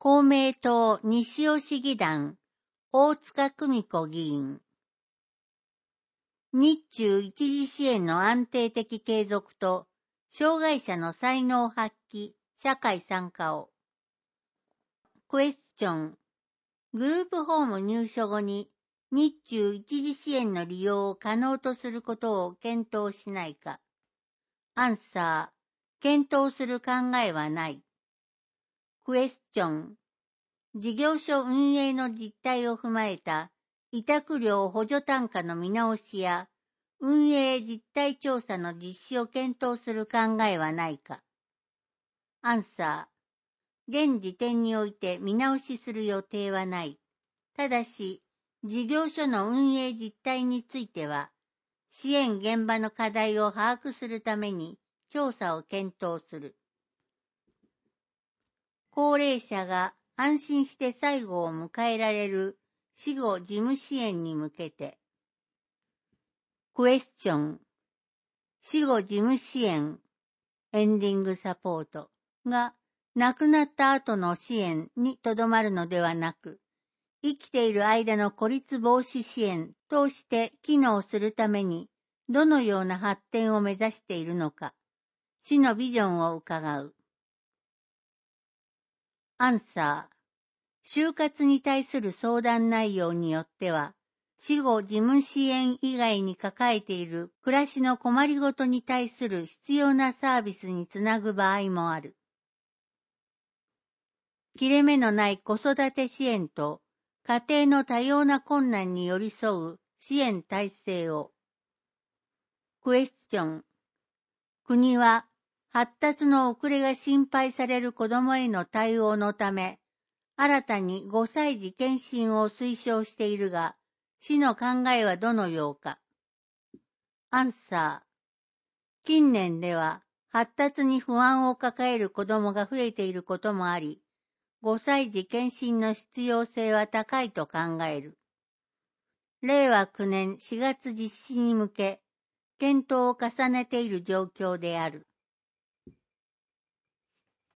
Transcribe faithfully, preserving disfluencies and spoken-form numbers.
公明党西尾市議団、大塚久美子議員。日中一時支援の安定的継続と、障害者の才能発揮、社会参加を。クエスチョン。グループホーム入所後に、日中一時支援の利用を可能とすることを検討しないか。アンサー。検討する考えはない。クエスチョン。事業所運営の実態を踏まえた委託料補助単価の見直しや運営実態調査の実施を検討する考えはないか。アンサー。現時点において見直しする予定はない。ただし、事業所の運営実態については、支援現場の課題を把握するために調査を検討する。高齢者が安心して最後を迎えられる死後事務支援に向けて。クエスチョン。死後事務支援、エンディングサポートが亡くなった後の支援にとどまるのではなく、生きている間の孤立防止支援として機能するためにどのような発展を目指しているのか、市のビジョンを伺う。アンサー。就活に対する相談内容によっては、死後事務支援以外に抱えている暮らしの困りごとに対する必要なサービスにつなぐ場合もある。切れ目のない子育て支援と家庭の多様な困難に寄り添う支援体制を。クエスチョン。国は発達の遅れが心配される子どもへの対応のため、新たにごさい児検診を推奨しているが、市の考えはどのようか。アンサー。近年では発達に不安を抱える子どもが増えていることもあり、ごさい児検診の必要性は高いと考える。れいわきゅうねんしがつ実施に向け、検討を重ねている状況である。